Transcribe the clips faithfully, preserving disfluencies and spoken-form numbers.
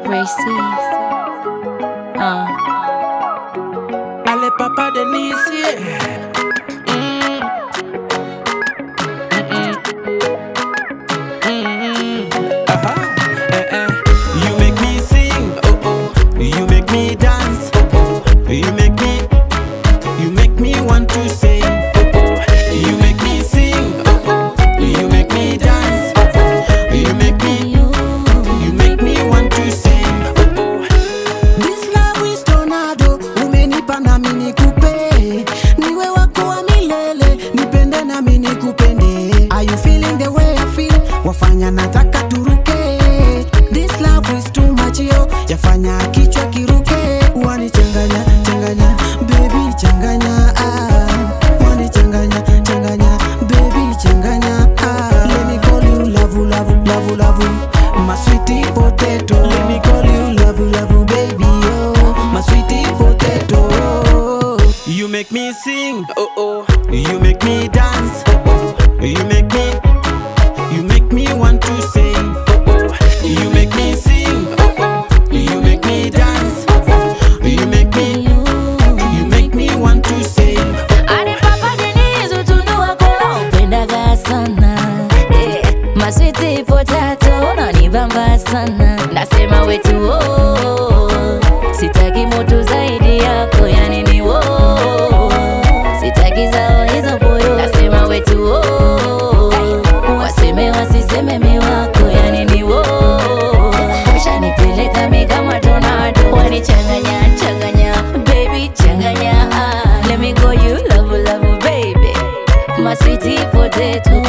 Racy. Uh. Allez papa Denise, yeah. Mm. Mm-mm. Mm-mm. Uh-huh. Eh, eh. You make me sing, oh oh. You make me dance, oh oh. You make me, you make me want to sing, oh oh. You make me sing, oh oh. You make me dance, oh oh. You make me, you make me want to sing, oh oh. This love is tornado, umenipa na mimi nikupe. Niwe wako wa milele, nipende na mimi nikupende. Are you feeling the way I feel? Wafanya nataka turuke. This love is too much yo, yafanya kichwa kiruke. Wani changanya, changanya, baby changanya ah. Wani changanya, changanya, baby changanya ah. Let me call you love, love, love, love, my sweetie potato. Let me call you love, love, baby oh, my sweetie potato. You make me sing, oh oh. You make me dance, oh oh. You make me, you make me want to sing, oh oh. You make me sing, oh oh. You make me dance, oh oh. You make me, you make me want to sing. Ane papa Denise utunua kola upendaga sana yeah. My sweetie potato unanibamba sana. Nasema wetu oh, sitaki moto zaidi yako yani ni oh. Sitaki zao hizo boyo. Nasema wetu oh, waseme wasiseme miwako yani ni oh. Ushanipeleka mi kama tornado. Wanichanganya changanya baby changanya ah. Let me call you love love baby, my sweetie potato.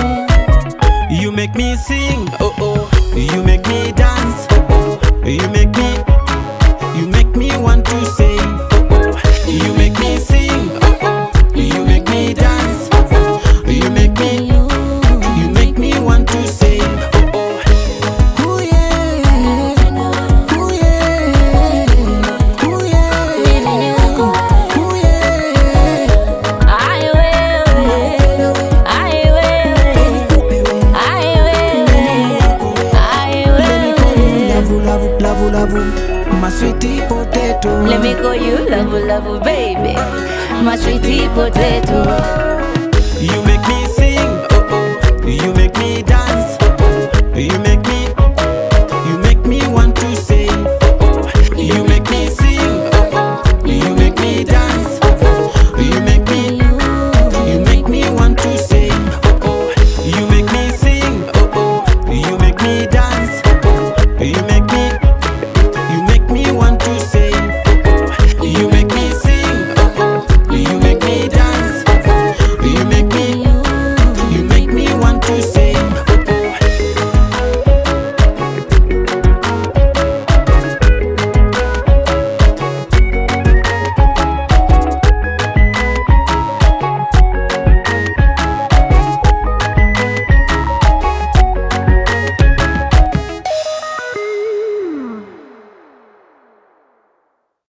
You make me sing, oh oh. You make me dance, oh oh. You make me, you make me want to sing, oh oh. You make me sing, oh oh. You make me dance, oh oh. You make me, you make me want to sing, oh oh. Ooh yeah, ooh yeah, ooh yeah, ooh yeah. Ai wewe, ai wewe, ai wewe, ai wewe. Love, love, love, love, my sweetie potato. Let me call you love love baby, my sweetie potato. You make me sing, oh oh. You make me dance.